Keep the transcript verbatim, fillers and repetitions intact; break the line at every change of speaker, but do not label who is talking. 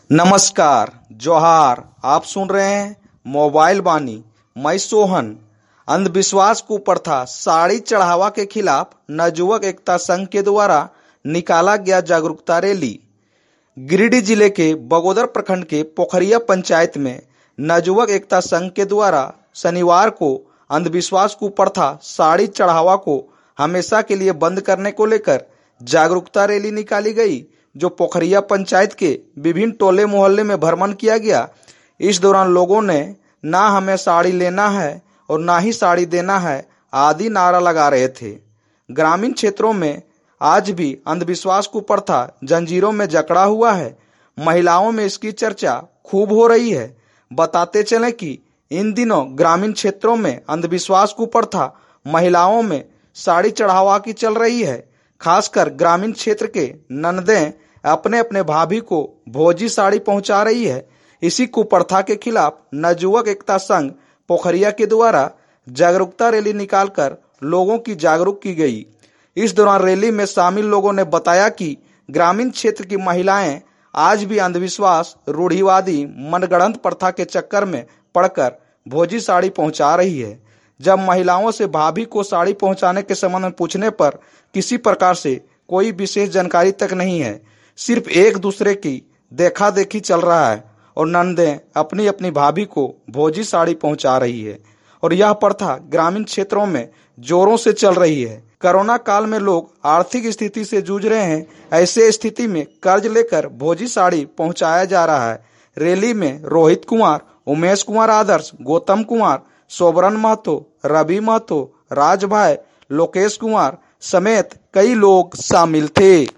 नमस्कार, जोहार। आप सुन रहे हैं मोबाइल बानी। मैं सोहन। अंधविश्वास कुप्रथा साड़ी चढ़ावा के खिलाफ नवयुवक एकता संघ के द्वारा निकाला गया जागरूकता रैली। गिरिडीह जिले के बगोदर प्रखंड के पोखरिया पंचायत में नवयुवक एकता संघ के द्वारा शनिवार को अंधविश्वास कुप्रथा साड़ी चढ़ावा को हमेशा के लिए बंद करने को लेकर जागरूकता रैली निकाली गई, जो पोखरिया पंचायत के विभिन्न टोले मोहल्ले में भ्रमण किया गया। इस दौरान लोगों ने ना हमें साड़ी लेना है और ना ही साड़ी देना है आदि नारा लगा रहे थे। ग्रामीण क्षेत्रों में आज भी अंधविश्वास कुप्रथा जंजीरों में जकड़ा हुआ है। महिलाओं में इसकी चर्चा खूब हो रही है। बताते चलें कि इन दिनों ग्रामीण क्षेत्रों में अंधविश्वास कुप्रथा महिलाओं में साड़ी चढ़ावा की चल रही है। खासकर ग्रामीण क्षेत्र के ननदें अपने अपने भाभी को भोजी साड़ी पहुंचा रही है। इसी कुप्रथा के खिलाफ नवयुवक एकता संघ पोखरिया के द्वारा जागरूकता रैली निकालकर लोगों की जागरूक की गई। इस दौरान रैली में शामिल लोगों ने बताया कि ग्रामीण क्षेत्र की महिलाएं आज भी अंधविश्वास, रूढ़िवादी, मनगढ़ंत प्रथा के चक्कर में पड़कर भोजी साड़ी पहुंचा रही है। जब महिलाओं से भाभी को साड़ी पहुंचाने के संबंध में पूछने पर किसी प्रकार से कोई विशेष जानकारी तक नहीं है। सिर्फ एक दूसरे की देखा देखी चल रहा है और नंदें अपनी अपनी भाभी को भोजी साड़ी पहुंचा रही है और यह प्रथा ग्रामीण क्षेत्रों में जोरों से चल रही है। कोरोना काल में लोग आर्थिक स्थिति से जूझ रहे हैं। ऐसे स्थिति में कर्ज लेकर भोजी साड़ी पहुंचाया जा रहा है। रैली में रोहित कुमार, उमेश कुमार आदर्श, गौतम कुमार, सोबरन महतो, रवि महतो, राज भाई, लोकेश कुमार समेत कई लोग शामिल थे।